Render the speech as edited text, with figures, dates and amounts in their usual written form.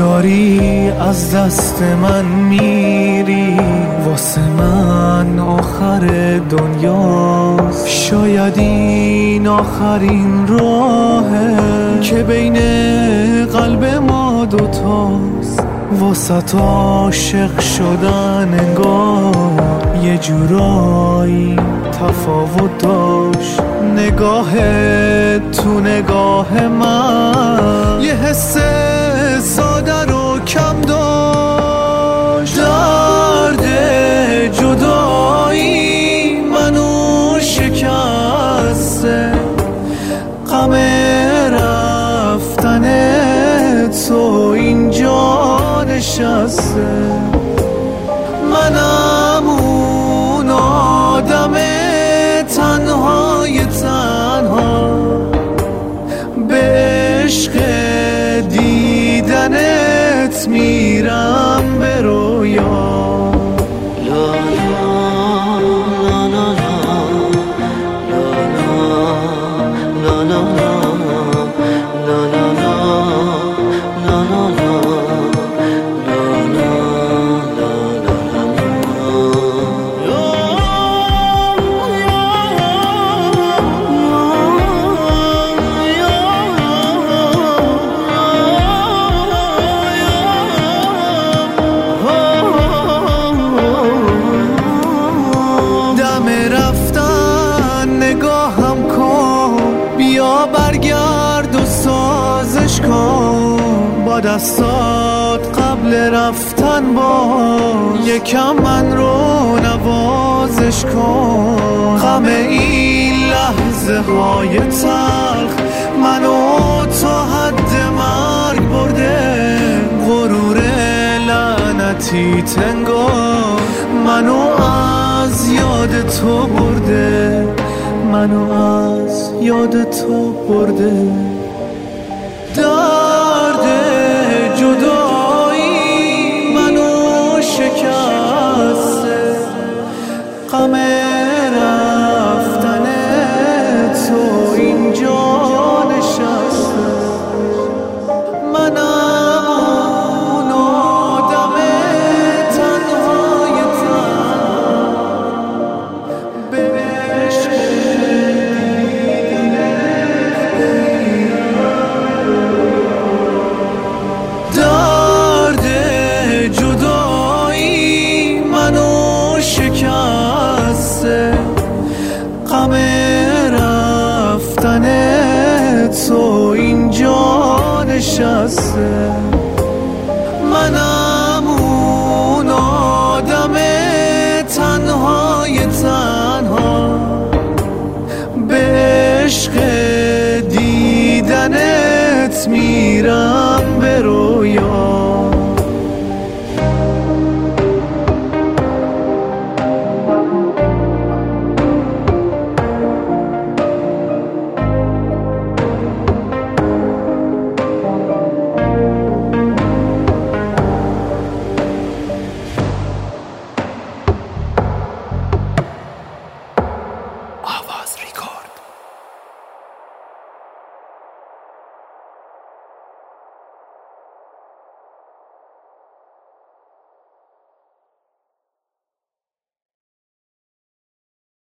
داری از دست من میری، واسه من آخر دنیاست. شاید این آخرین راهه که بین قلب ما دوتاست. واسه عاشق شدن انگار یه جورایی تفاوت داشت. نگاه تو نگاه من یه حس ساده رو کم داشت. درد جدایی منو شکسته، غم رفتن تو اینجا نشسته. منم اون آدم تنهای تنها، به عشق دیدنت میرم به رویا. نگاهم کن، بیا برگرد و سازش کن با دستات قبل رفتن. باز یکم من رو نوازش کن. غم این لحظه های تلخ منو تا حد مرگ برده. غرور لعنتی تنگار منو از یاد تو برده. منو از یاد تو برده. درد جدایی منو شکسته، غم رفتن تو اینجا نشسته. منم اون آدم تنهای به عشق غم رفتن تو اینجا نشسته. منم اون آدم تنهای تنها، به عشق دیدنت